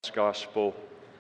Gospel,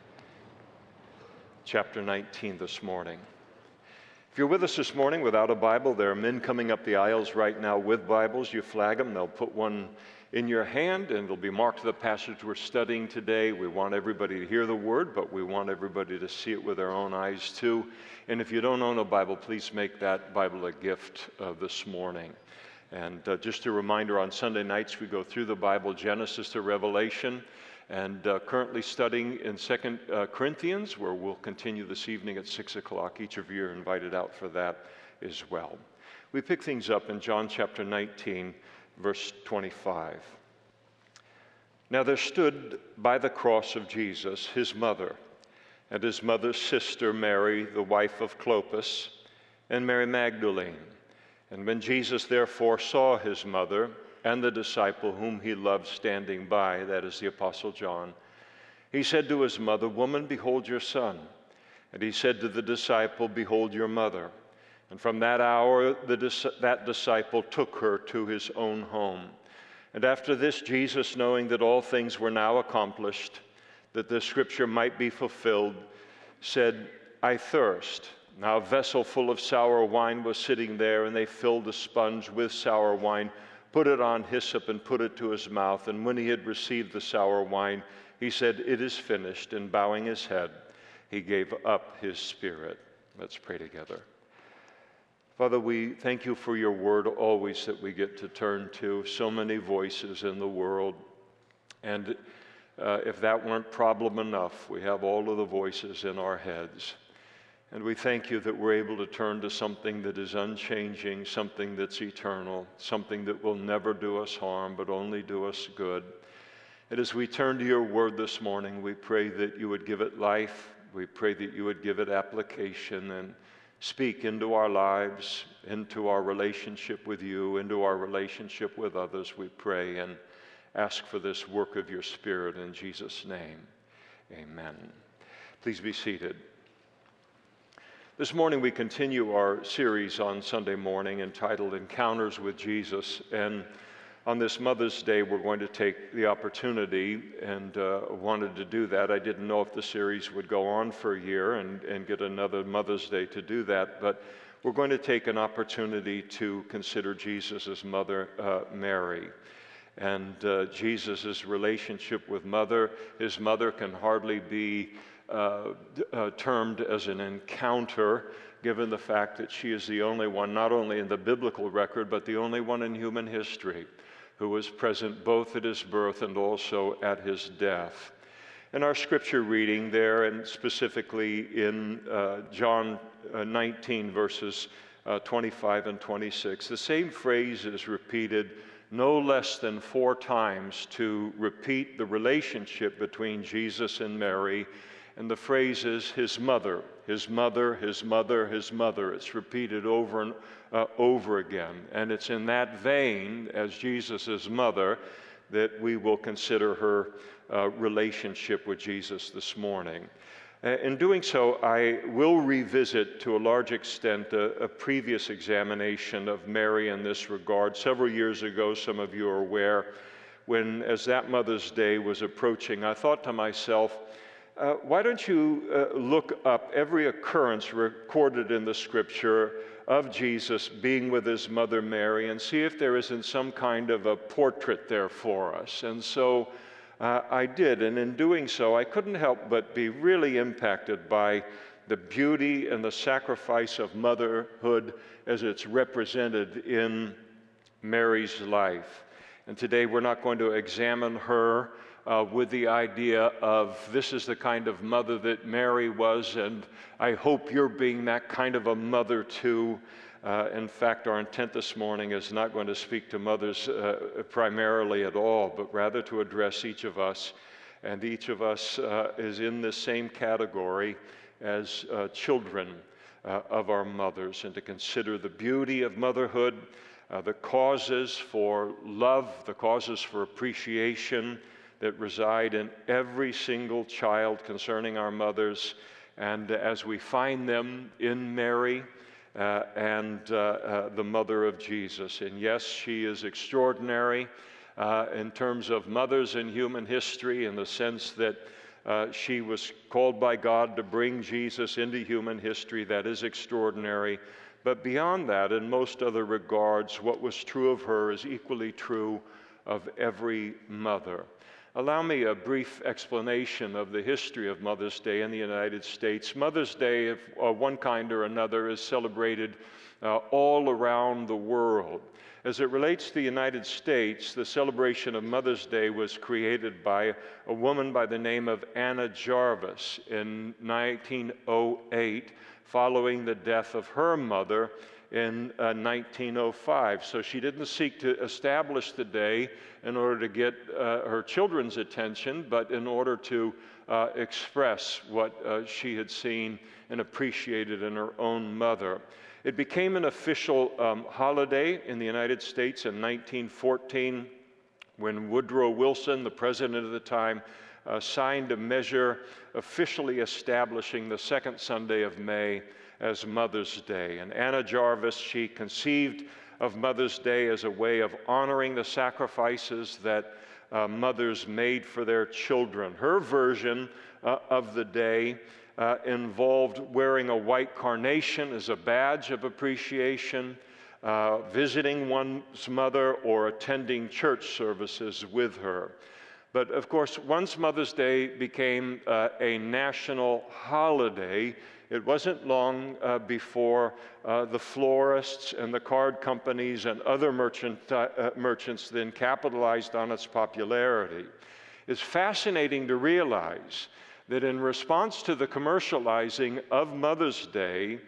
chapter 19 this morning. If you're with us this morning without a Bible, there are men coming up the aisles right now with Bibles. You flag them, they'll put one in your hand, and it'll be marked to the passage we're studying today. We want everybody to hear the Word, but we want everybody to see it with their own eyes too. And if you don't own a Bible, please make that Bible a gift this morning. And just a reminder, on Sunday nights we go through the Bible, Genesis to Revelation, and currently studying in 2 Corinthians, where we'll continue this evening at 6 o'clock. Each of you are invited out for that as well. We pick things up in John chapter 19, verse 25. Now there stood by the cross of Jesus his mother, and his mother's sister Mary, the wife of Clopas, and Mary Magdalene. And when Jesus therefore saw his mother, and the disciple whom he loved standing by, that is the Apostle John, he said to his mother, "Woman, behold your son." And he said to the disciple, "Behold your mother." And from that hour that disciple took her to his own home. And after this, Jesus, knowing that all things were now accomplished, that the scripture might be fulfilled, said, "I thirst." Now a vessel full of sour wine was sitting there, and they filled a sponge with sour wine, put it on hyssop, and put it to his mouth. And when he had received the sour wine, he said, "It is finished." And bowing his head, he gave up his spirit. Let's pray together. Father, we thank you for your word always that we get to turn to. So many voices in the world. And if that weren't problem enough, we have all of the voices in our heads. And we thank you that we're able to turn to something that is unchanging, something that's eternal, something that will never do us harm, but only do us good. And as we turn to your word this morning, we pray that you would give it life. We pray that you would give it application and speak into our lives, into our relationship with you, into our relationship with others, we pray, and ask for this work of your Spirit in Jesus' name. Amen. Please be seated. This morning we continue our series on Sunday morning entitled Encounters with Jesus, and on this Mother's Day we're going to take the opportunity and wanted to do that. I didn't know if the series would go on for a year and get another Mother's Day to do that, but we're going to take an opportunity to consider Jesus' mother, Mary, and Jesus' relationship with his mother can hardly be termed as an encounter, given the fact that she is the only one, not only in the biblical record, but the only one in human history who was present both at his birth and also at his death. In our scripture reading there, and specifically in John 19, verses 25 and 26, the same phrase is repeated no less than 4 times to repeat the relationship between Jesus and Mary. And the phrase is his mother, his mother, his mother, his mother. It's repeated over and over again. And it's in that vein, as Jesus' mother, that we will consider her relationship with Jesus this morning. In doing so, I will revisit to a large extent a previous examination of Mary in this regard. Several years ago, some of you are aware, as that Mother's Day was approaching, I thought to myself, why don't you look up every occurrence recorded in the Scripture of Jesus being with his mother Mary and see if there isn't some kind of a portrait there for us. And so I did, and in doing so, I couldn't help but be really impacted by the beauty and the sacrifice of motherhood as it's represented in Mary's life. And today we're not going to examine her with the idea of this is the kind of mother that Mary was, and I hope you're being that kind of a mother too. In fact, our intent this morning is not going to speak to mothers primarily at all, but rather to address each of us. And each of us is in the same category as children of our mothers, and to consider the beauty of motherhood, the causes for love, the causes for appreciation that reside in every single child concerning our mothers, and as we find them in Mary and the mother of Jesus. And yes, she is extraordinary in terms of mothers in human history, in the sense that She was called by God to bring Jesus into human history. That is extraordinary. But beyond that, in most other regards, what was true of her is equally true of every mother. Allow me a brief explanation of the history of Mother's Day in the United States. Mother's Day, of one kind or another, is celebrated all around the world. As it relates to the United States, the celebration of Mother's Day was created by a woman by the name of Anna Jarvis in 1908, following the death of her mother in 1905. So she didn't seek to establish the day in order to get her children's attention, but in order to express what she had seen and appreciated in her own mother. It became an official holiday in the United States in 1914 when Woodrow Wilson, the president at the time, signed a measure officially establishing the second Sunday of May as Mother's Day. And Anna Jarvis, she conceived of Mother's Day as a way of honoring the sacrifices that mothers made for their children. Her version of the day involved wearing a white carnation as a badge of appreciation, visiting one's mother, or attending church services with her. But of course, once Mother's Day became a national holiday, it wasn't long before the florists and the card companies and other merchants then capitalized on its popularity. It's fascinating to realize that in response to the commercializing of Mother's Day,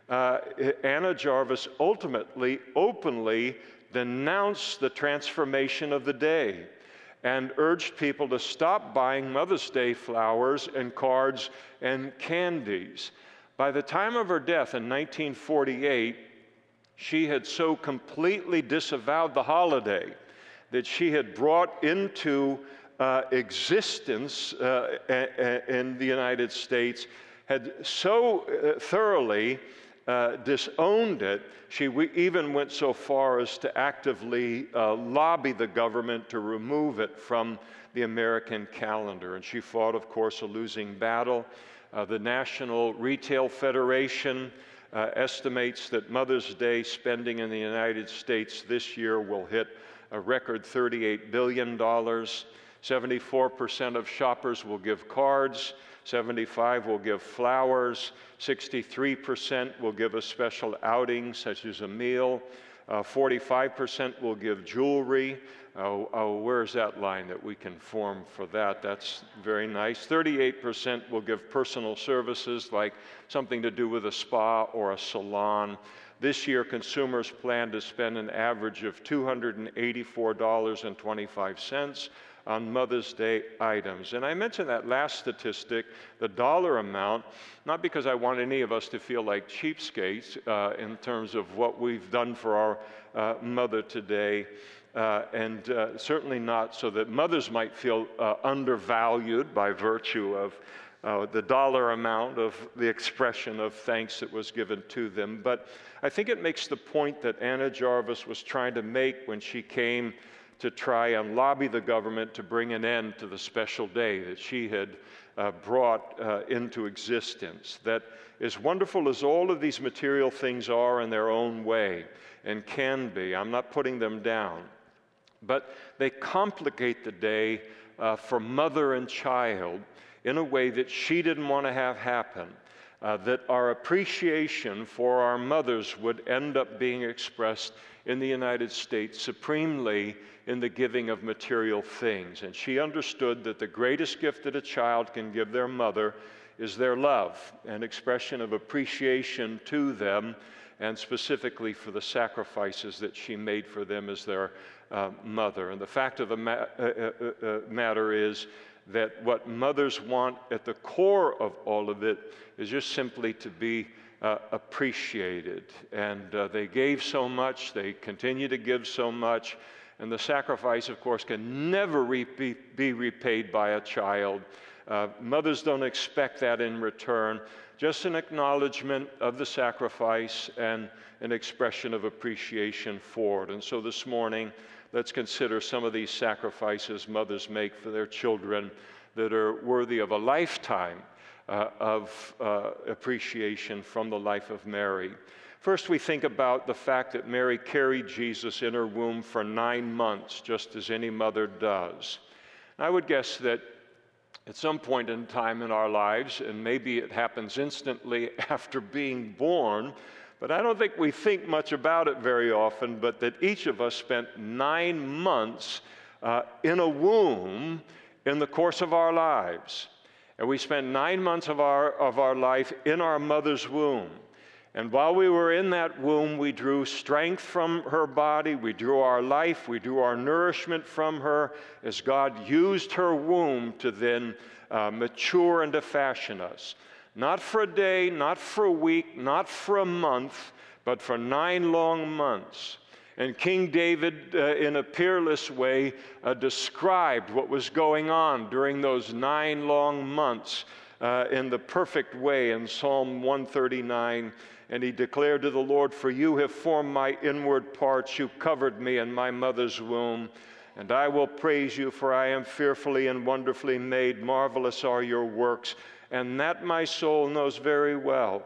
Anna Jarvis ultimately, openly denounced the transformation of the day and urged people to stop buying Mother's Day flowers and cards and candies. By the time of her death in 1948, she had so completely disavowed the holiday that she had brought into existence in the United States, had so thoroughly disowned it, she even went so far as to actively lobby the government to remove it from the American calendar. And she fought, of course, a losing battle. The National Retail Federation estimates that Mother's Day spending in the United States this year will hit a record $38 billion. 74% of shoppers will give cards, 75% will give flowers, 63% will give a special outing such as a meal, 45% will give jewelry. Where's that line that we can form for that? That's very nice. 38% will give personal services like something to do with a spa or a salon. This year, consumers plan to spend an average of $284.25 on Mother's Day items. And I mentioned that last statistic, the dollar amount, not because I want any of us to feel like cheapskates in terms of what we've done for our mother today, and certainly not so that mothers might feel undervalued by virtue of the dollar amount of the expression of thanks that was given to them. But I think it makes the point that Anna Jarvis was trying to make when she came to try and lobby the government to bring an end to the special day that she had brought into existence. That as wonderful as all of these material things are in their own way, and can be, I'm not putting them down, but they complicate the day for mother and child in a way that she didn't want to have happen. That our appreciation for our mothers would end up being expressed in the United States supremely in the giving of material things. And she understood that the greatest gift that a child can give their mother is their love, an expression of appreciation to them, and specifically for the sacrifices that she made for them as their mother. And the fact of the matter is that what mothers want at the core of all of it is just simply to be appreciated. And they gave so much, they continue to give so much, and the sacrifice, of course, can never be repaid by a child. Mothers don't expect that in return, just an acknowledgement of the sacrifice and an expression of appreciation for it. And so this morning, let's consider some of these sacrifices mothers make for their children. that are worthy of a lifetime of appreciation from the life of Mary. First, we think about the fact that Mary carried Jesus in her womb for 9 months, just as any mother does. I would guess that at some point in time in our lives, and maybe it happens instantly after being born, but I don't think we think much about it very often, but that each of us spent 9 months in a womb in the course of our lives. And we spent 9 months of our life in our mother's womb. And while we were in that womb, we drew strength from her body, we drew our life, we drew our nourishment from her, as God used her womb to then mature and to fashion us. Not for a day, not for a week, not for a month, but for 9 long months. And King David, in a peerless way, described what was going on during those 9 long months in the perfect way in Psalm 139. And he declared to the Lord, "For you have formed my inward parts, you covered me in my mother's womb. And I will praise you, for I am fearfully and wonderfully made. Marvelous are your works, and that my soul knows very well.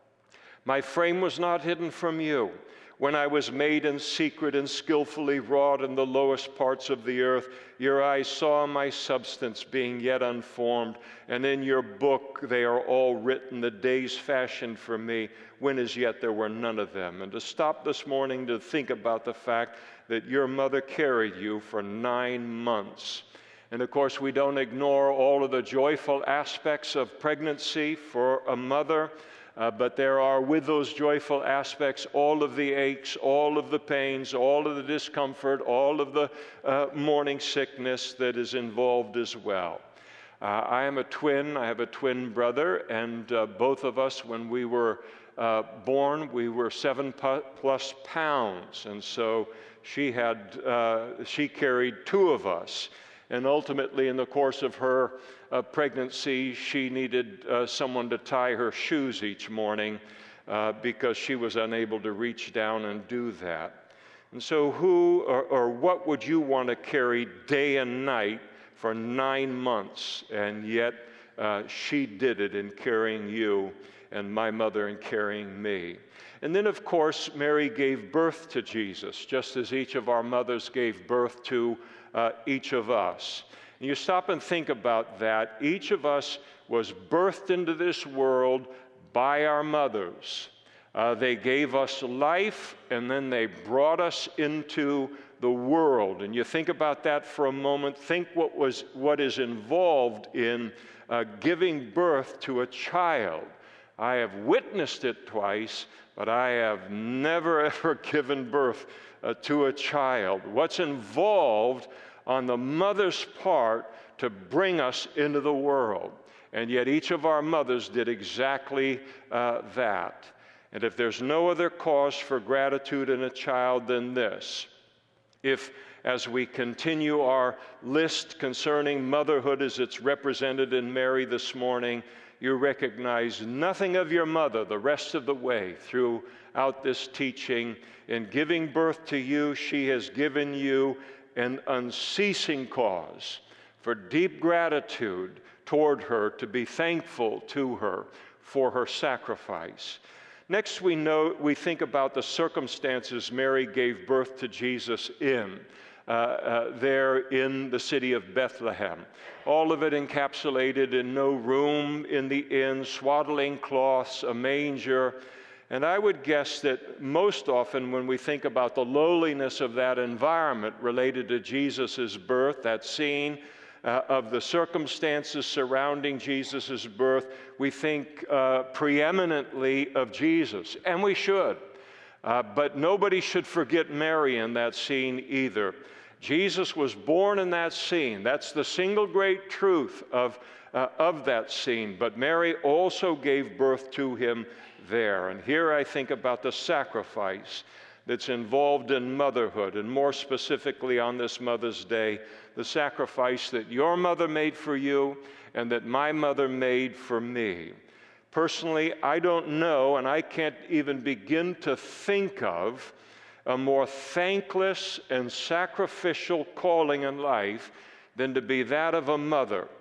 My frame was not hidden from you when I was made in secret and skillfully wrought in the lowest parts of the earth. Your eyes saw my substance being yet unformed, and in your book they are all written, the days fashioned for me, when as yet there were none of them." And to stop this morning to think about the fact that your mother carried you for 9 months. And of course, we don't ignore all of the joyful aspects of pregnancy for a mother, but there are, with those joyful aspects, all of the aches, all of the pains, all of the discomfort, all of the morning sickness that is involved as well. I am a twin. I have a twin brother, and both of us, when we were born, we were 7+ pounds, and so she carried 2 of us. And ultimately, in the course of her pregnancy, she needed someone to tie her shoes each morning because she was unable to reach down and do that. And so who or what would you want to carry day and night for 9 months? And yet she did it in carrying you, and my mother in carrying me. And then, of course, Mary gave birth to Jesus, just as each of our mothers gave birth to each of us. And you stop and think about that. Each of us was birthed into this world by our mothers. They gave us life, and then they brought us into the world. And you think about that for a moment. Think what is involved in giving birth to a child. I have witnessed it twice, but I have never, ever given birth to a child. What's involved on the mother's part to bring us into the world. And yet each of our mothers did exactly that. And if there's no other cause for gratitude in a child than this, if, as we continue our list concerning motherhood as it's represented in Mary this morning, you recognize nothing of your mother the rest of the way throughout this teaching. In giving birth to you, she has given you an unceasing cause for deep gratitude toward her, to be thankful to her for her sacrifice. Next, we think about the circumstances Mary gave birth to Jesus in. There in the city of Bethlehem. All of it encapsulated in no room in the inn, swaddling cloths, a manger. And I would guess that most often when we think about the lowliness of that environment related to Jesus' birth, that scene of the circumstances surrounding Jesus' birth, we think preeminently of Jesus, and we should. But nobody should forget Mary in that scene either. Jesus was born in that scene. That's the single great truth of that scene. But Mary also gave birth to him there. And here I think about the sacrifice that's involved in motherhood, and more specifically on this Mother's Day, the sacrifice that your mother made for you and that my mother made for me. Personally, I don't know, and I can't even begin to think of a more thankless and sacrificial calling in life than to be that of a mother.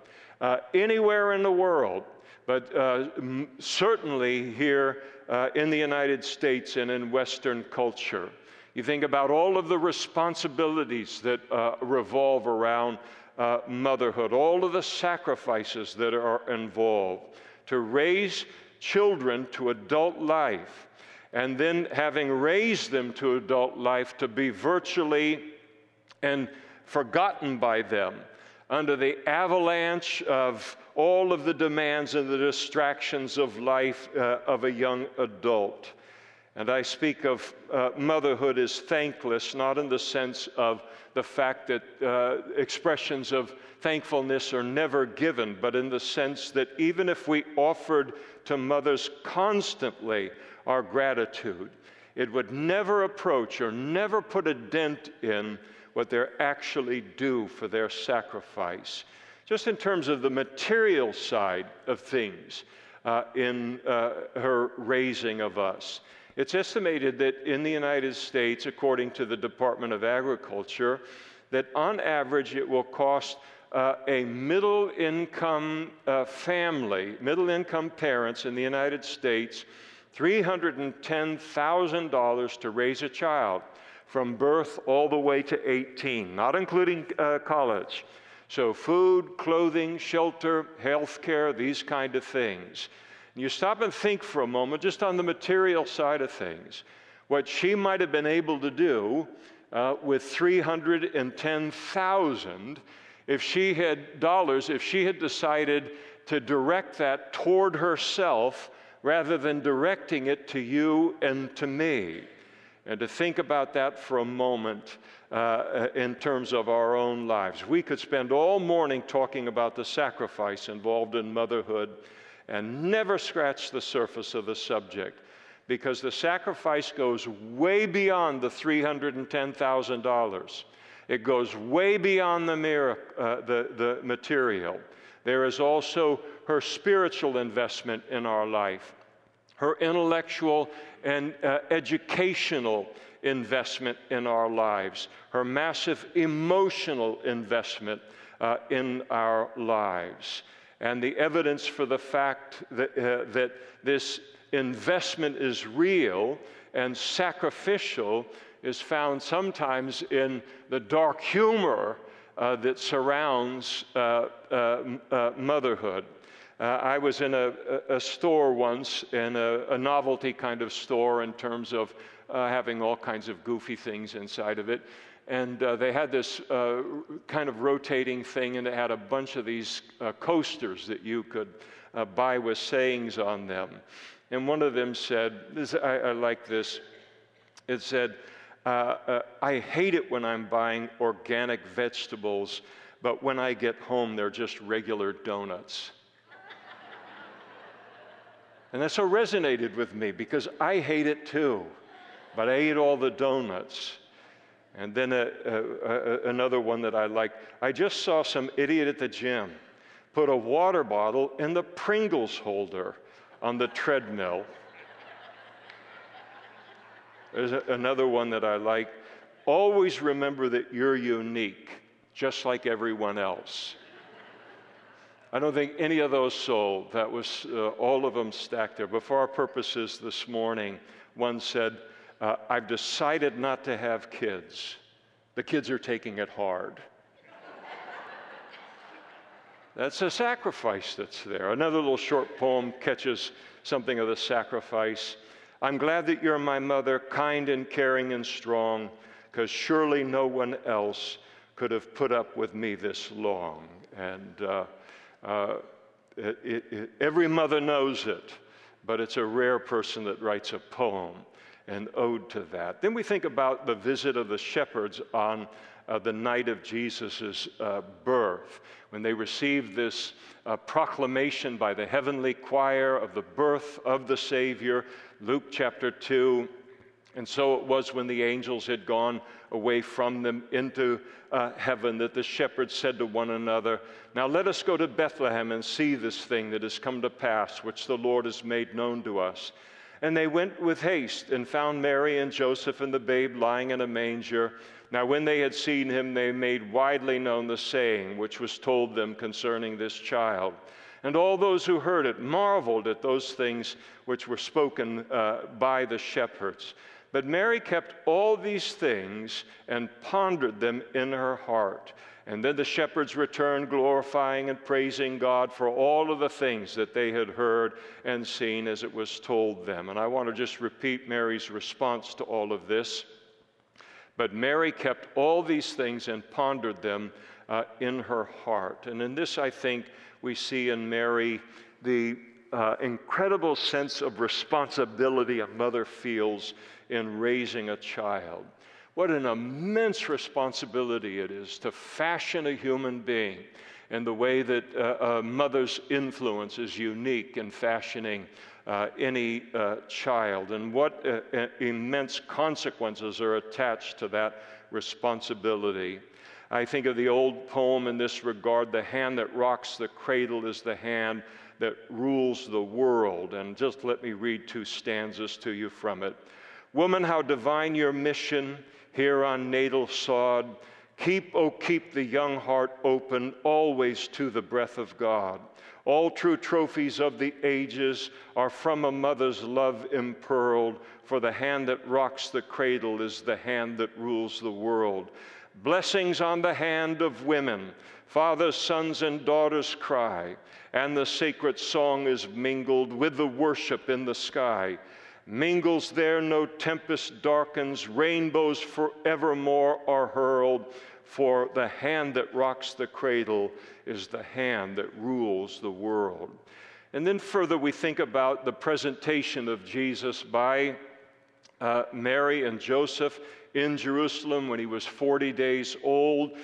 anywhere in the world, but certainly here in the United States and in Western culture. You think about all of the responsibilities that revolve around motherhood, all of the sacrifices that are involved to raise children to adult life, and then having raised them to adult life to be virtually and forgotten by them under the avalanche of all of the demands and the distractions of life of a young adult. And I speak of motherhood as thankless, not in the sense of the fact that expressions of thankfulness are never given, but in the sense that even if we offered to mothers constantly our gratitude, it would never approach or never put a dent in what they actually do for their sacrifice. Just in terms of the material side of things in her raising of us. It's estimated that in the United States, according to the Department of Agriculture, that on average it will cost a middle-income family, middle-income parents in the United States, $310,000 to raise a child from birth all the way to 18, not including college. So food, clothing, shelter, health care, these kind of things. And you stop and think for a moment, just on the material side of things, what she might have been able to do with $310,000 if she had decided to direct that toward herself rather than directing it to you and to me. And to think about that for a moment in terms of our own lives. We could spend all morning talking about the sacrifice involved in motherhood and never scratch the surface of the subject, because the sacrifice goes way beyond the $310,000. It goes way beyond the material. There is also her spiritual investment in our life, her intellectual and educational investment in our lives, her massive emotional investment in our lives. And the evidence for the fact that this investment is real and sacrificial is found sometimes in the dark humor that surrounds motherhood. I was in a store once, in a novelty kind of store in terms of having all kinds of goofy things inside of it. And they had this kind of rotating thing, and it had a bunch of these coasters that you could buy with sayings on them. And one of them said, I like this, it said, I hate it when I'm buying organic vegetables, but when I get home, they're just regular donuts. And that so resonated with me because I hate it too, but I ate all the donuts. And then another one that I like, I just saw some idiot at the gym put a water bottle in the Pringles holder on the treadmill. There's another one that I like, always remember that you're unique, just like everyone else. I don't think any of those sold. That was all of them stacked there. But for our purposes this morning, one said, I've decided not to have kids. The kids are taking it hard. That's a sacrifice that's there. Another little short poem catches something of the sacrifice. I'm glad that you're my mother, kind and caring and strong, because surely no one else could have put up with me this long. And every mother knows it, but it's a rare person that writes a poem, an ode to that. Then we think about the visit of the shepherds on the night of Jesus' birth, when they received this proclamation by the heavenly choir of the birth of the Savior, Luke chapter 2. And so it was when the angels had gone away from them into heaven that the shepherds said to one another, now let us go to Bethlehem and see this thing that has come to pass, which the Lord has made known to us. And they went with haste and found Mary and Joseph and the babe lying in a manger. Now when they had seen him, they made widely known the saying which was told them concerning this child. And all those who heard it marveled at those things which were spoken by the shepherds. But Mary kept all these things and pondered them in her heart. And then the shepherds returned, glorifying and praising God for all of the things that they had heard and seen as it was told them. And I want to just repeat Mary's response to all of this. But Mary kept all these things and pondered them in her heart. And in this, I think, we see in Mary the incredible sense of responsibility a mother feels in raising a child. What an immense responsibility it is to fashion a human being, and the way that a mother's influence is unique in fashioning any child, and what immense consequences are attached to that responsibility. I think of the old poem in this regard, "The hand that rocks the cradle is the hand that rules the world." And just let me read 2 stanzas to you from it. "Woman, how divine your mission here on natal sod. Keep, oh keep the young heart open always to the breath of God. All true trophies of the ages are from a mother's love impearled, for the hand that rocks the cradle is the hand that rules the world. Blessings on the hand of women, fathers, sons, and daughters cry, and the sacred song is mingled with the worship in the sky. Mingles there, no tempest darkens, rainbows forevermore are hurled, for the hand that rocks the cradle is the hand that rules the world." And then further, we think about the presentation of Jesus by Mary and Joseph in Jerusalem when he was 40 days old.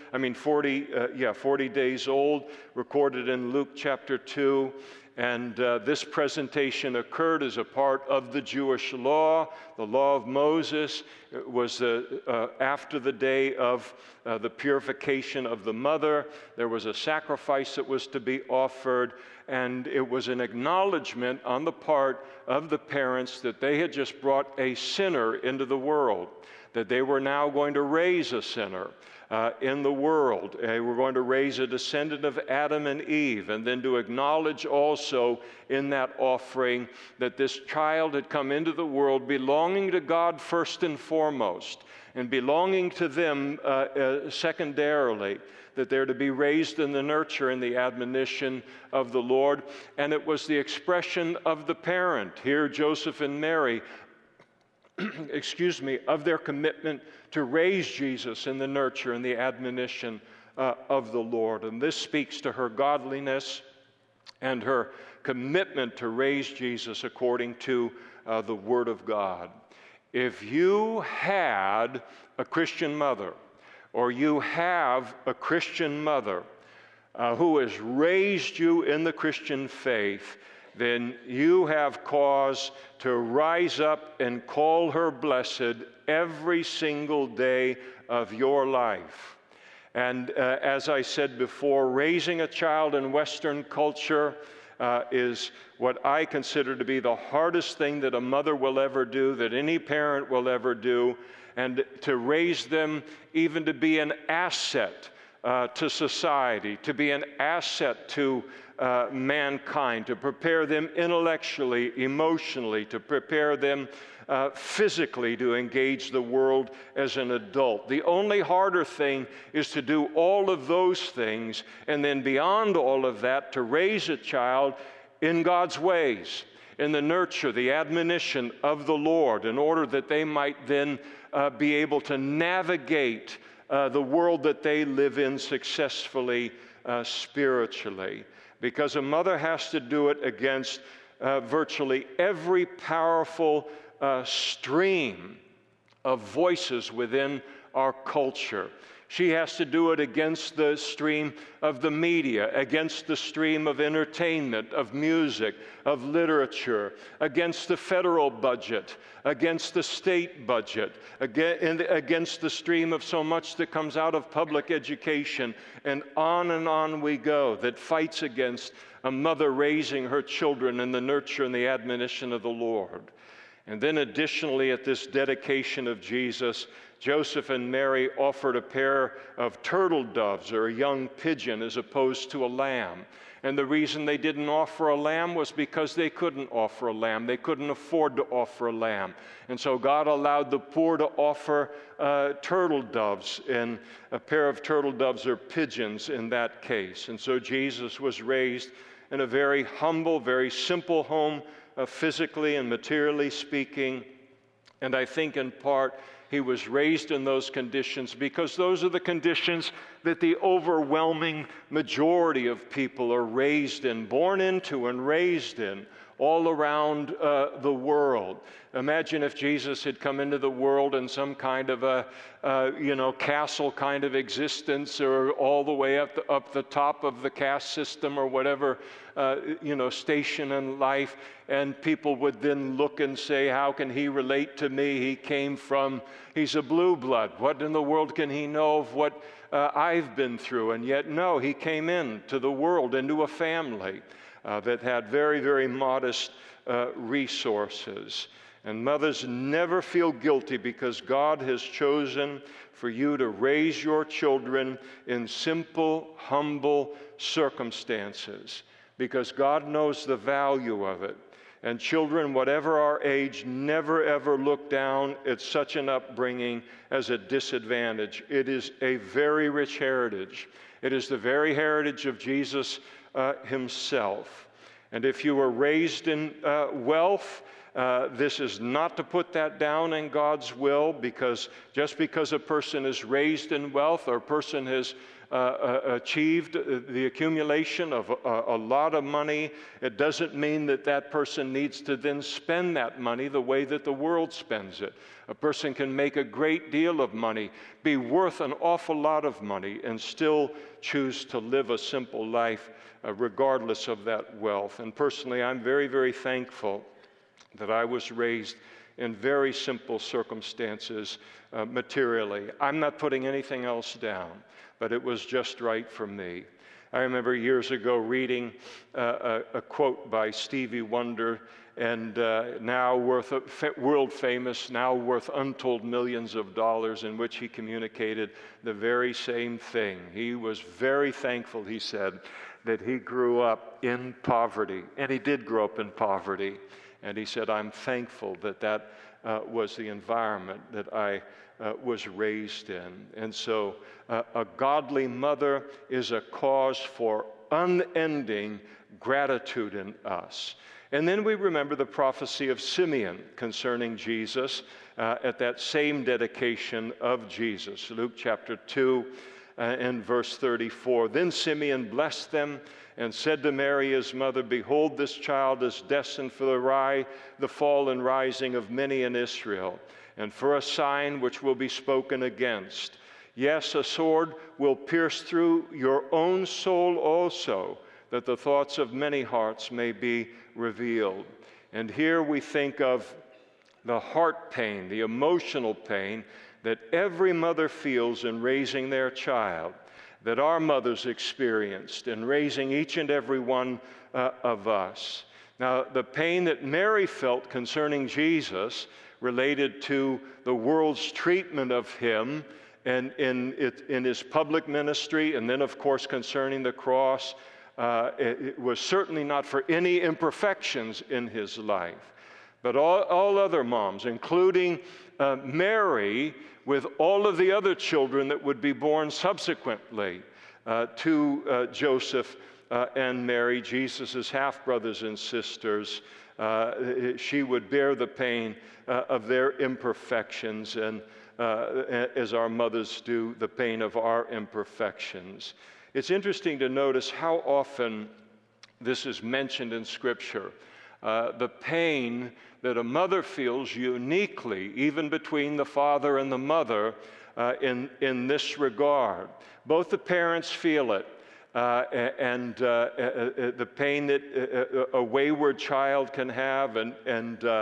40 days old, recorded in Luke chapter 2. And this presentation occurred as a part of the Jewish law, the law of Moses. It was after the day of the purification of the mother. There was a sacrifice that was to be offered, and it was an acknowledgement on the part of the parents that they had just brought a sinner into the world, that they were now going to raise a sinner in the world. We're going to raise a descendant of Adam and Eve, and then to acknowledge also in that offering that this child had come into the world belonging to God first and foremost, and belonging to them secondarily, that they're to be raised in the nurture and the admonition of the Lord. And it was the expression of the parent, here Joseph and Mary, of their commitment to raise Jesus in the nurture and the admonition of the Lord. And this speaks to her godliness and her commitment to raise Jesus according to the Word of God. If you had a Christian mother, or you have a Christian mother who has raised you in the Christian faith, then you have cause to rise up and call her blessed every single day of your life. And as I said before, raising a child in Western culture is what I consider to be the hardest thing that a mother will ever do, that any parent will ever do, and to raise them even to be an asset to society, to be an asset to mankind, to prepare them intellectually, emotionally, to prepare them physically to engage the world as an adult. The only harder thing is to do all of those things, and then beyond all of that, to raise a child in God's ways, in the nurture, the admonition of the Lord, in order that they might then be able to navigate the world that they live in successfully spiritually. Because a mother has to do it against virtually every powerful stream of voices within our culture. She has to do it against the stream of the media, against the stream of entertainment, of music, of literature, against the federal budget, against the state budget, against the stream of so much that comes out of public education, and on we go, that fights against a mother raising her children in the nurture and the admonition of the Lord. And then additionally, at this dedication of Jesus, Joseph and Mary offered a pair of turtle doves or a young pigeon as opposed to a lamb. And the reason they didn't offer a lamb was because they couldn't offer a lamb. They couldn't afford to offer a lamb. And so God allowed the poor to offer turtle doves, and a pair of turtle doves or pigeons in that case. And so Jesus was raised in a very humble, very simple home, physically and materially speaking. And I think in part he was raised in those conditions because those are the conditions that the overwhelming majority of people are raised in, born into and raised in, all around the world. Imagine if Jesus had come into the world in some kind of a, castle kind of existence, or all the way up the top of the caste system, or whatever, station in life, and people would then look and say, how can he relate to me? He's a blue blood. What in the world can he know of what I've been through? And yet, no, he came into the world, into a family that had very, very modest resources. And mothers, never feel guilty, because God has chosen for you to raise your children in simple, humble circumstances, because God knows the value of it. And children, whatever our age, never ever look down at such an upbringing as a disadvantage. It is a very rich heritage. It is the very heritage of Jesus himself. And if you were raised in wealth, this is not to put that down in God's will, because just because a person is raised in wealth, or a person has achieved the accumulation of a lot of money, it doesn't mean that that person needs to then spend that money the way that the world spends it. A person can make a great deal of money, be worth an awful lot of money, and still choose to live a simple life regardless of that wealth. And personally, I'm very, very thankful that I was raised in very simple circumstances materially. I'm not putting anything else down, but it was just right for me. I remember years ago reading a quote by Stevie Wonder, and now world famous, now worth untold millions of dollars, in which he communicated the very same thing. He was very thankful, he said, that he grew up in poverty, and he did grow up in poverty. And he said, I'm thankful that was the environment that I was raised in. And so a godly mother is a cause for unending gratitude in us. And then we remember the prophecy of Simeon concerning Jesus at that same dedication of Jesus. Luke chapter 2 and verse 34. Then Simeon blessed them and said to Mary his mother, behold, this child is destined for the fall and rising of many in Israel, and for a sign which will be spoken against. Yes, a sword will pierce through your own soul also, that the thoughts of many hearts may be revealed. And here we think of the heart pain, the emotional pain that every mother feels in raising their child, that our mothers experienced in raising each and every one of us. Now, the pain that Mary felt concerning Jesus related to the world's treatment of him and in his public ministry, and then, of course, concerning the cross, it was certainly not for any imperfections in his life. But all other moms, including Mary, with all of the other children that would be born subsequently to Joseph and Mary, Jesus' half-brothers and sisters, she would bear the pain of their imperfections, and as our mothers do, the pain of our imperfections. It's interesting to notice how often this is mentioned in Scripture. The pain that a mother feels uniquely, even between the father and the mother, in this regard. Both the parents feel it. the pain that a wayward child can have, and the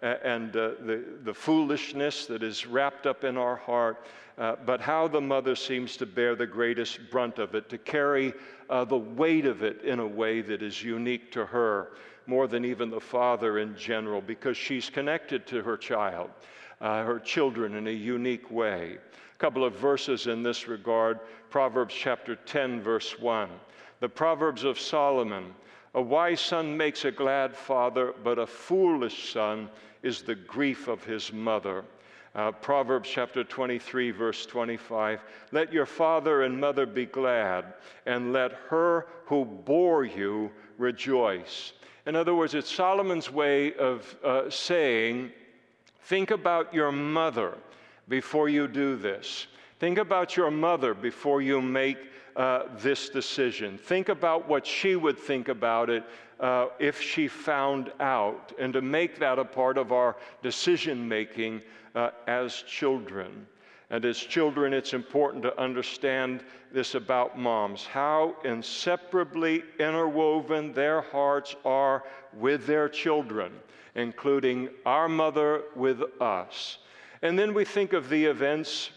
foolishness that is wrapped up in our heart, but how the mother seems to bear the greatest brunt of it, to carry the weight of it in a way that is unique to her, more than even the father in general, because she's connected to her child, her children in a unique way. A couple of verses in this regard. Proverbs chapter 10, verse 1. The Proverbs of Solomon: a wise son makes a glad father, but a foolish son is the grief of his mother. Proverbs chapter 23, verse 25. Let your father and mother be glad, and let her who bore you rejoice. In other words, it's Solomon's way of saying, think about your mother before you do this. Think about your mother before you make this decision. Think about what she would think about it if she found out, and to make that a part of our decision-making as children. And as children, it's important to understand this about moms, how inseparably interwoven their hearts are with their children, including our mother with us. And then we think of the events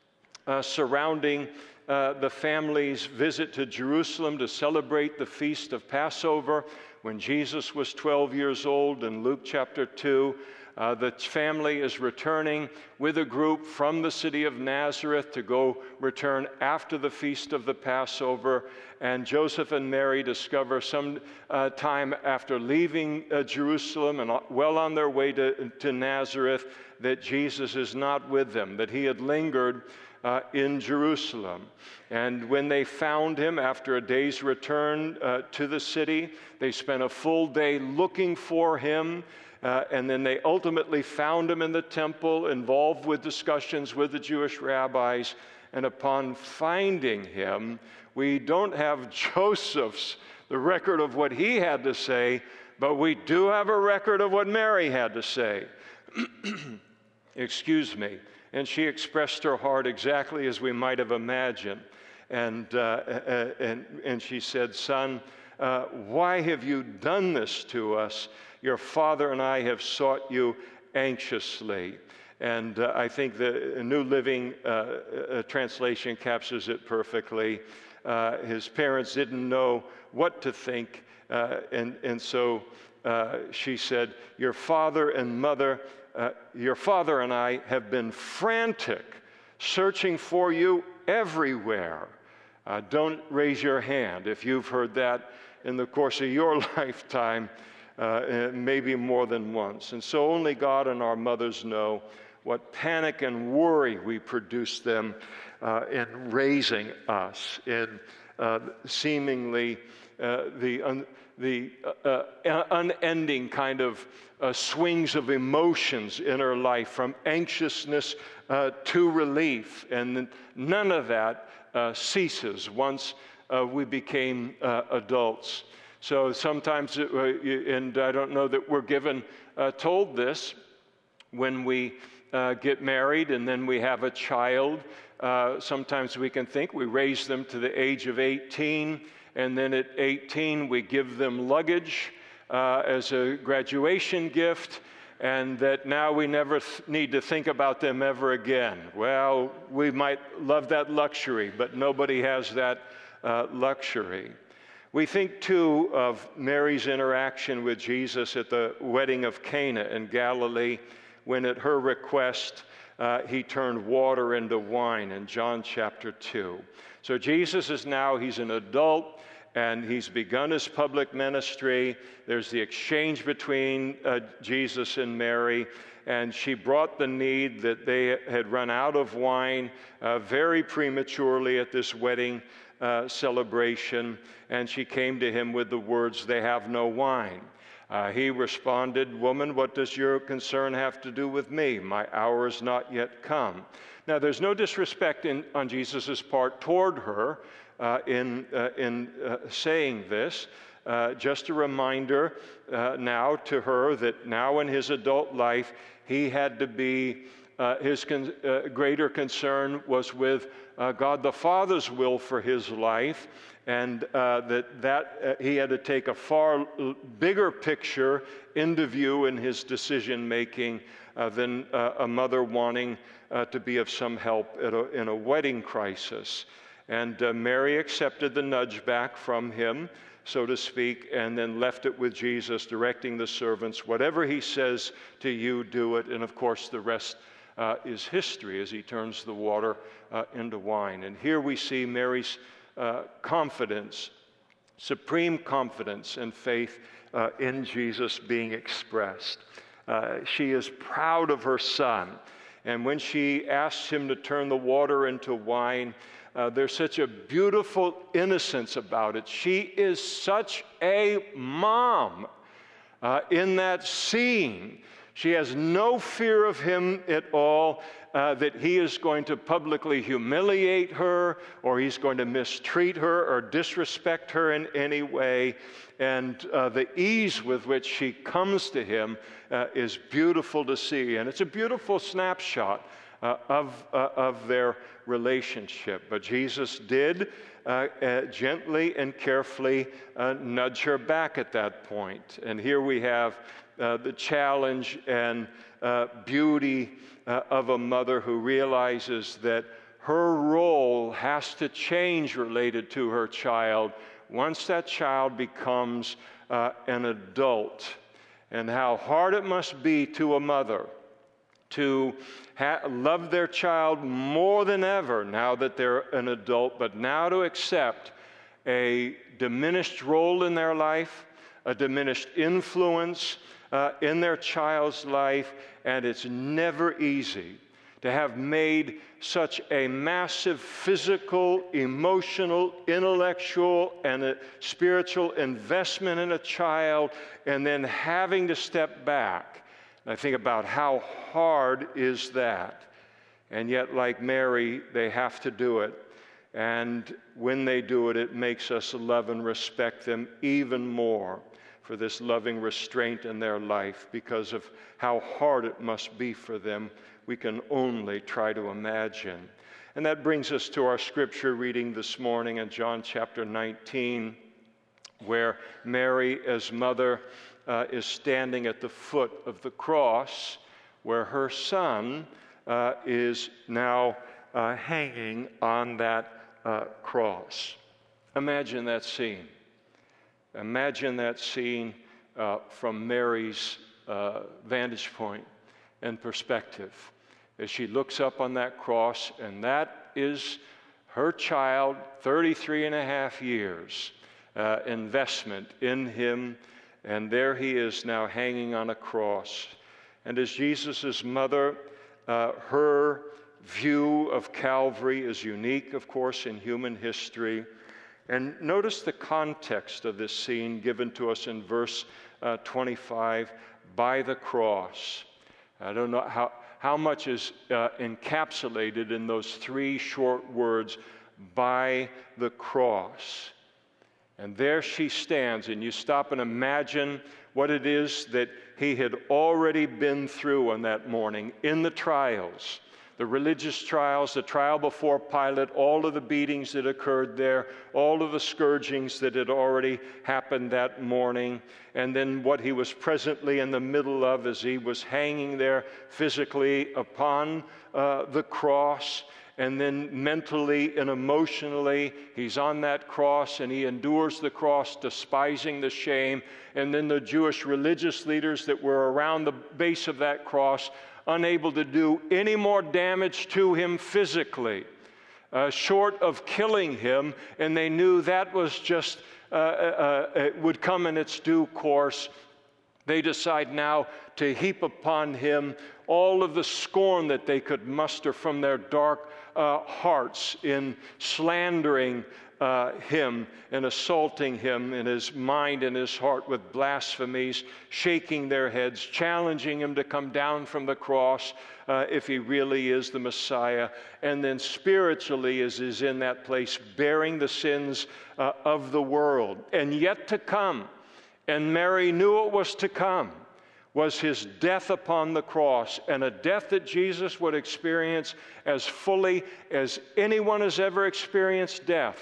surrounding the family's visit to Jerusalem to celebrate the feast of Passover when Jesus was 12 years old in Luke chapter 2. The family is returning with a group from the city of Nazareth to go return after the feast of the Passover. And Joseph and Mary discover some time after leaving Jerusalem and well on their way to Nazareth that Jesus is not with them, that he had lingered in Jerusalem. And when they found him after a day's return to the city, they spent a full day looking for him. And then they ultimately found him in the temple, involved with discussions with the Jewish rabbis. And upon finding him, we don't have the record of what he had to say, but we do have a record of what Mary had to say. Excuse me. And she expressed her heart exactly as we might have imagined. And she said, "Son, why have you done this to us? Your father and I have sought you anxiously." And I think the New Living Translation captures it perfectly. His parents didn't know what to think, and so she said, your father and I have been frantic, searching for you everywhere. Don't raise your hand if you've heard that in the course of your lifetime, maybe more than once. And so only God and our mothers know what panic and worry we produce them in raising us, in seemingly the unending kind of swings of emotions in our life, from anxiousness to relief. And none of that ceases once we became adults. So sometimes, and I don't know that we're told this, when we get married and then we have a child, sometimes we can think we raise them to the age of 18, and then at 18 we give them luggage as a graduation gift, and that now we never need to think about them ever again. Well, we might love that luxury, but nobody has that luxury. We think, too, of Mary's interaction with Jesus at the wedding of Cana in Galilee, when at her request, he turned water into wine in John chapter 2. So Jesus is now, he's an adult, and he's begun his public ministry. There's the exchange between Jesus and Mary, and she brought the need that they had run out of wine very prematurely at this wedding celebration, and she came to him with the words, "They have no wine." He responded, "Woman, what does your concern have to do with me? My hour is not yet come." Now, there's no disrespect on Jesus' part toward her in saying this. Just a reminder now to her that now in his adult life, he had to be, his greater concern was with God the Father's will for his life, and he had to take a far bigger picture into view in his decision-making than a mother wanting to be of some help in a wedding crisis. And Mary accepted the nudge back from him, so to speak, and then left it with Jesus, directing the servants, whatever he says to you, do it. And of course, the rest is history as he turns the water into wine. And here we see Mary's confidence, supreme confidence and faith in Jesus being expressed. She is proud of her son. And when she asks him to turn the water into wine, there's such a beautiful innocence about it. She is such a mom in that scene. She has no fear of him at all, that he is going to publicly humiliate her, or he's going to mistreat her or disrespect her in any way. And the ease with which she comes to him is beautiful to see. And it's a beautiful snapshot of their relationship. But Jesus did gently and carefully nudge her back at that point. And here we have the challenge and beauty of a mother who realizes that her role has to change related to her child once that child becomes an adult. And how hard it must be to a mother to love their child more than ever now that they're an adult, but now to accept a diminished role in their life, a diminished influence in their child's life, and it's never easy to have made such a massive physical, emotional, intellectual, and a spiritual investment in a child, and then having to step back. And I think about how hard is that. And yet, like Mary, they have to do it. And when they do it, it makes us love and respect them even more for this loving restraint in their life, because of how hard it must be for them. We can only try to imagine. And that brings us to our scripture reading this morning in John chapter 19, where Mary, as mother, is standing at the foot of the cross, where her son is now hanging on that cross. Imagine that scene. Imagine that scene from Mary's vantage point and perspective as she looks up on that cross, and that is her child, 33 and a half years investment in him, and there he is now hanging on a cross. And as Jesus' mother, her view of Calvary is unique, of course, in human history. And notice the context of this scene given to us in verse 25, by the cross. I don't know how much is encapsulated in those three short words, by the cross. And there she stands, and you stop and imagine what it is that he had already been through on that morning in the trials. The religious trials, the trial before Pilate, all of the beatings that occurred there, all of the scourgings that had already happened that morning, and then what he was presently in the middle of as he was hanging there physically upon the cross, and then mentally and emotionally, he's on that cross and he endures the cross, despising the shame, and then the Jewish religious leaders that were around the base of that cross, unable to do any more damage to him physically, short of killing him, and they knew that was just, it would come in its due course. They decide now to heap upon him all of the scorn that they could muster from their dark hearts in slandering him and assaulting him in his mind and his heart with blasphemies, shaking their heads, challenging him to come down from the cross if he really is the Messiah. And then spiritually, as is in that place, bearing the sins of the world. And yet to come, and Mary knew it was to come, was his death upon the cross, and a death that Jesus would experience as fully as anyone has ever experienced death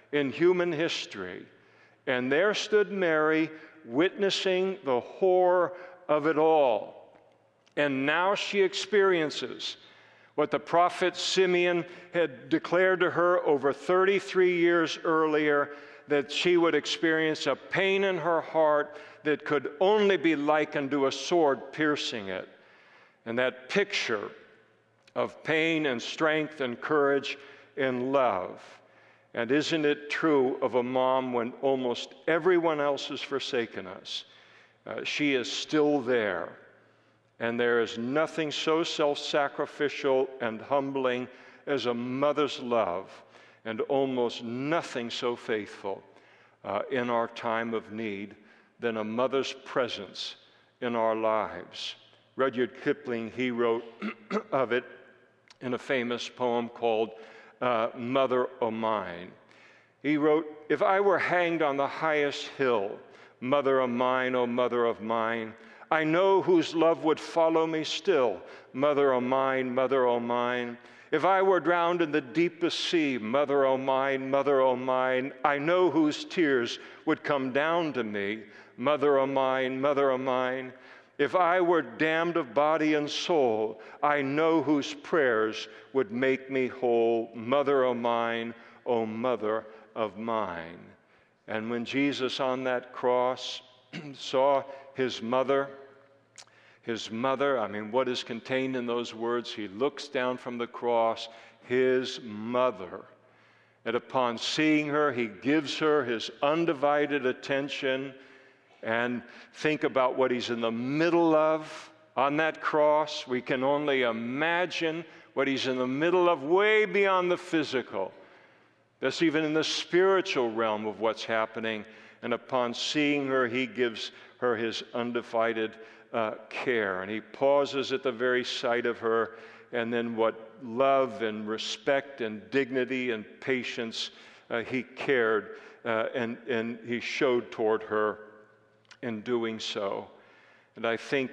in human history. And there stood Mary witnessing the horror of it all. And now she experiences what the prophet Simeon had declared to her over 33 years earlier, that she would experience a pain in her heart that could only be likened to a sword piercing it. And that picture of pain and strength and courage and love. And isn't it true of a mom when almost everyone else has forsaken us? She is still there. And there is nothing so self-sacrificial and humbling as a mother's love, and almost nothing so faithful in our time of need than a mother's presence in our lives. Rudyard Kipling, he wrote of it in a famous poem called Mother O' Mine. He wrote, "If I were hanged on the highest hill, mother of mine, O mother of mine, I know whose love would follow me still, mother o' mine, mother o' mine. If I were drowned in the deepest sea, mother o' mine, mother o' mine, I know whose tears would come down to me, mother o' mine, mother o' mine. If I were damned of body and soul, I know whose prayers would make me whole, mother o' mine, O mother of mine." And when Jesus on that cross saw his mother, what is contained in those words? He looks down from the cross, his mother. And upon seeing her, he gives her his undivided attention. And think about what he's in the middle of on that cross. We can only imagine what he's in the middle of, way beyond the physical. That's even in the spiritual realm of what's happening. And upon seeing her, he gives her his undivided care. And he pauses at the very sight of her, and then what love and respect and dignity and patience he cared and he showed toward her in doing so. And I think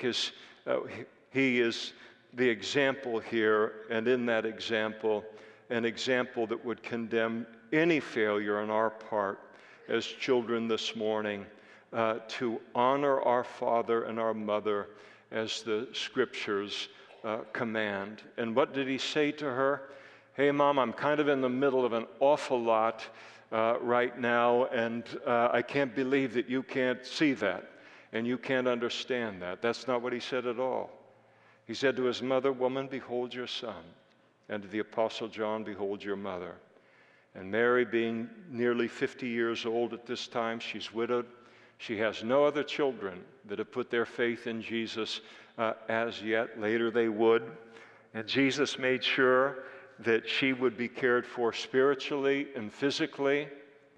he is the example here, and in that example, an example that would condemn any failure on our part as children this morning, to honor our father and our mother as the scriptures command. And what did he say to her? "Hey, Mom, I'm kind of in the middle of an awful lot right now, and I can't believe that you can't see that and you can't understand that." That's not what he said at all. He said to his mother, "Woman, behold your son." And to the Apostle John, "Behold your mother." And Mary, being nearly 50 years old at this time, she's widowed. She has no other children that have put their faith in Jesus as yet. Later they would. And Jesus made sure that she would be cared for spiritually and physically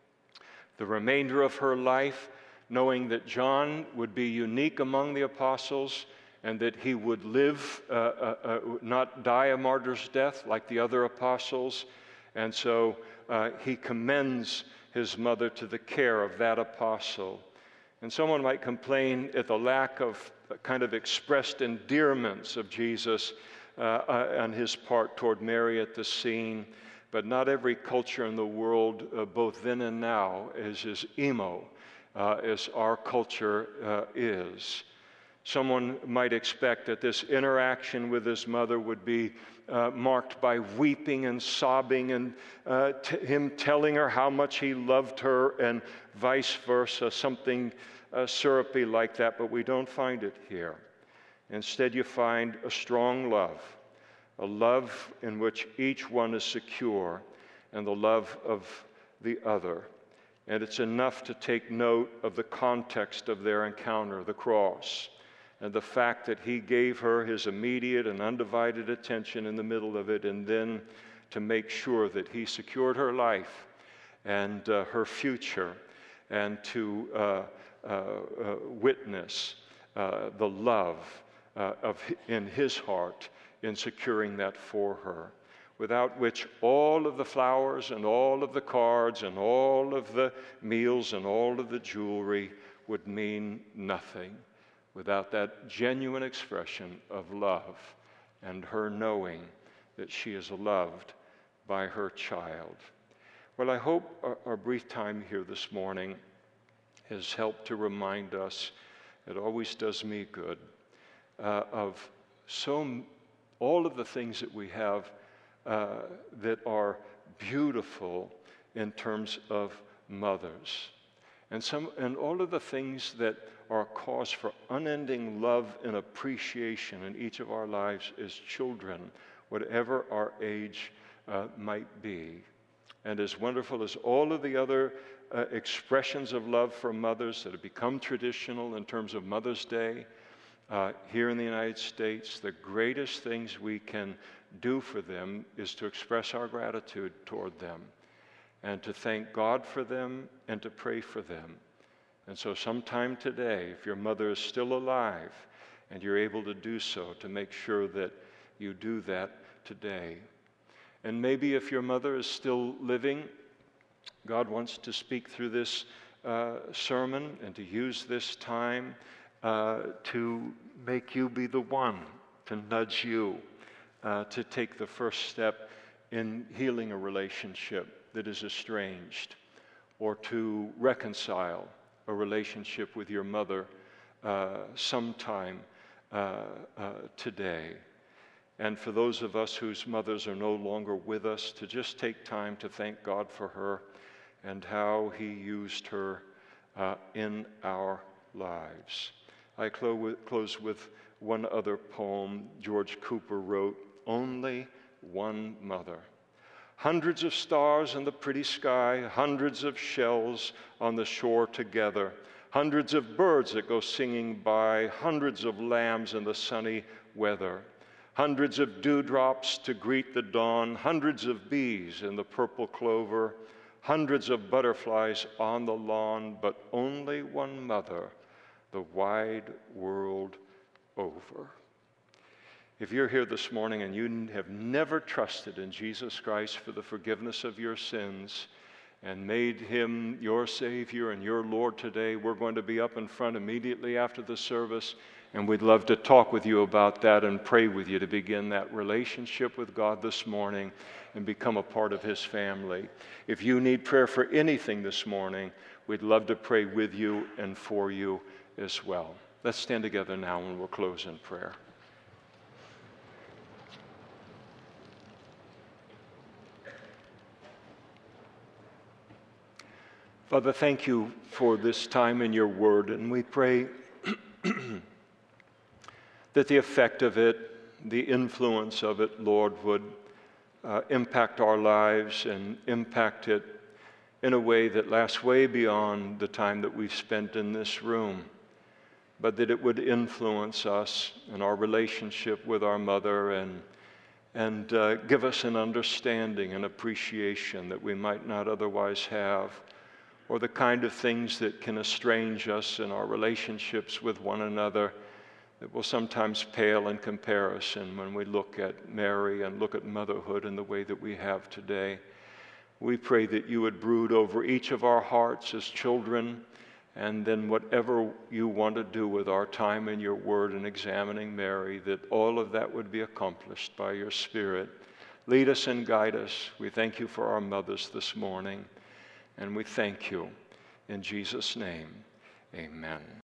the remainder of her life, knowing that John would be unique among the apostles and that he would live, not die a martyr's death like the other apostles. And so he commends his mother to the care of that apostle. And someone might complain at the lack of kind of expressed endearments of Jesus on his part toward Mary at the scene, but not every culture in the world, both then and now, is as emo as our culture is. Someone might expect that this interaction with his mother would be marked by weeping and sobbing and him telling her how much he loved her and vice versa, something syrupy like that, but we don't find it here. Instead, you find a strong love, a love in which each one is secure, and the love of the other. And it's enough to take note of the context of their encounter, the cross, and the fact that he gave her his immediate and undivided attention in the middle of it, and then to make sure that he secured her life and her future, and to witness the love in his heart in securing that for her, without which all of the flowers and all of the cards and all of the meals and all of the jewelry would mean nothing, without that genuine expression of love and her knowing that she is loved by her child. Well, I hope our brief time here this morning has helped to remind us, it always does me good, of all of the things that we have that are beautiful in terms of mothers. And all of the things that are a cause for unending love and appreciation in each of our lives as children, whatever our age might be. And as wonderful as all of the other expressions of love for mothers that have become traditional in terms of Mother's Day, here in the United States, the greatest things we can do for them is to express our gratitude toward them and to thank God for them and to pray for them. And so sometime today, if your mother is still alive and you're able to do so, to make sure that you do that today. And maybe if your mother is still living, God wants to speak through this sermon and to use this time to make you be the one, to nudge you, to take the first step in healing a relationship that is estranged, or to reconcile a relationship with your mother sometime today. And for those of us whose mothers are no longer with us, to just take time to thank God for her and how He used her in our lives. I close with one other poem George Cooper wrote, Only One Mother. Hundreds of stars in the pretty sky, hundreds of shells on the shore together, hundreds of birds that go singing by, hundreds of lambs in the sunny weather, hundreds of dewdrops to greet the dawn, hundreds of bees in the purple clover, hundreds of butterflies on the lawn, but only one mother, the wide world over. If you're here this morning and you have never trusted in Jesus Christ for the forgiveness of your sins and made Him your Savior and your Lord today, we're going to be up in front immediately after the service, and we'd love to talk with you about that and pray with you to begin that relationship with God this morning and become a part of His family. If you need prayer for anything this morning, we'd love to pray with you and for you as well. Let's stand together now and we'll close in prayer. Father, thank you for this time in your word, and we pray that the effect of it, the influence of it, Lord, would impact our lives and impact it in a way that lasts way beyond the time that we've spent in this room, but that it would influence us in our relationship with our mother and give us an understanding and appreciation that we might not otherwise have, or the kind of things that can estrange us in our relationships with one another that will sometimes pale in comparison when we look at Mary and look at motherhood in the way that we have today. We pray that you would brood over each of our hearts as children, and then whatever you want to do with our time in your word and examining Mary, that all of that would be accomplished by your Spirit. Lead us and guide us. We thank you for our mothers this morning. And we thank you. In Jesus' name, amen.